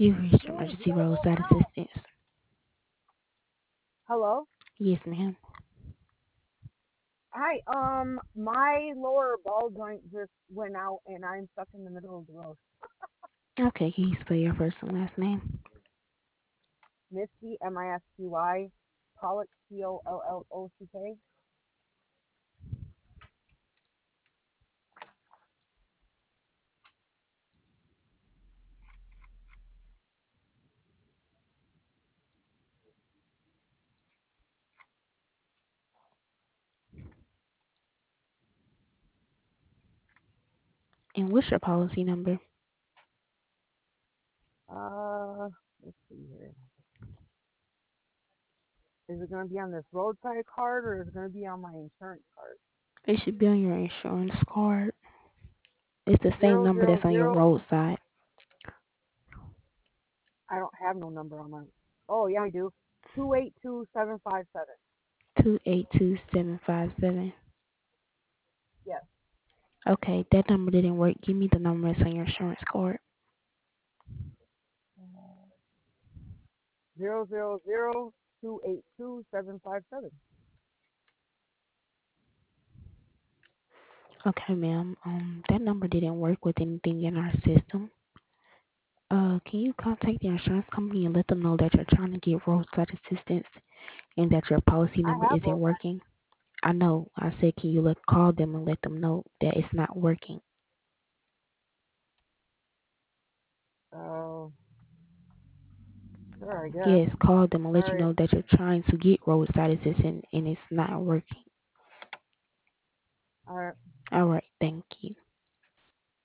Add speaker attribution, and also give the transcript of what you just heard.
Speaker 1: You reached
Speaker 2: Yes,
Speaker 1: emergency
Speaker 2: no, no,
Speaker 1: roadside
Speaker 2: no.
Speaker 1: assistance.
Speaker 2: Hello?
Speaker 1: Yes, ma'am.
Speaker 2: Hi, my lower ball joint just went out and I'm stuck in the middle of the road.
Speaker 1: Okay, can you spell your first and last name?
Speaker 2: Misty, Misty, Pollock, Pollock.
Speaker 1: And what's your policy number?
Speaker 2: Let's see here. Is it going to be on this roadside card or is it going to be on my insurance card?
Speaker 1: It should be on your insurance card. It's the same
Speaker 2: Zero
Speaker 1: number
Speaker 2: zero
Speaker 1: that's on your
Speaker 2: zero.
Speaker 1: roadside.
Speaker 2: I don't have no number on my. Oh yeah, I do. 282757.
Speaker 1: 282757.
Speaker 2: Yes.
Speaker 1: Okay, that number didn't work. Give me the number that's on your insurance card.
Speaker 2: 000282757.
Speaker 1: Okay, ma'am. That number didn't work with anything in our system. Can you contact the insurance company and let them know that you're trying to get roadside assistance and that your policy
Speaker 2: I
Speaker 1: number
Speaker 2: have
Speaker 1: isn't
Speaker 2: roadside.
Speaker 1: working? I know. I said, can you call them and let them know that it's not working?
Speaker 2: Oh, sure, I guess.
Speaker 1: Yes, call them and
Speaker 2: All
Speaker 1: let you
Speaker 2: right.
Speaker 1: know that you're trying to get roadside assistance and it's not working.
Speaker 2: All right.
Speaker 1: All right, thank you.